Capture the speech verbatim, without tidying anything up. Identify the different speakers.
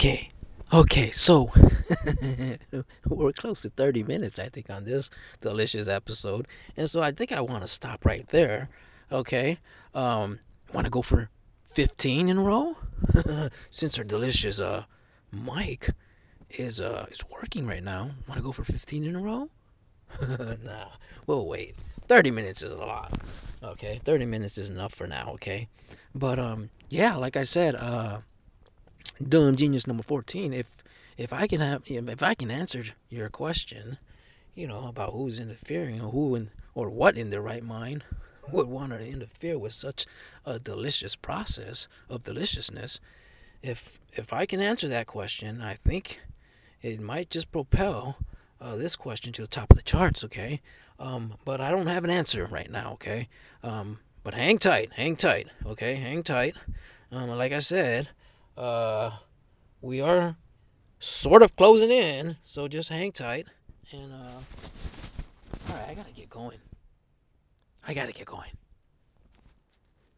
Speaker 1: Okay, okay, so we're close to thirty minutes, I think, on this delicious episode. And so I think I want to stop right there. Okay, um, want to go for fifteen in a row? Since our delicious uh, mic is uh, is working right now, want to go for fifteen in a row? Nah, we'll wait. thirty minutes is a lot. Okay, thirty minutes is enough for now, okay? But, um, yeah, like I said, uh, dumb genius number fourteen, if if I can have if I can answer your question, you know, about who's interfering or who in, or what in their right mind would want to interfere with such a delicious process of deliciousness, if if I can answer that question, I think it might just propel uh, this question to the top of the charts, okay? Um, but I don't have an answer right now, okay? Um, but hang tight, hang tight, okay? Hang tight. Um, like I said, uh, we are sort of closing in, so just hang tight. And, uh, all right, I gotta get going. I gotta get going.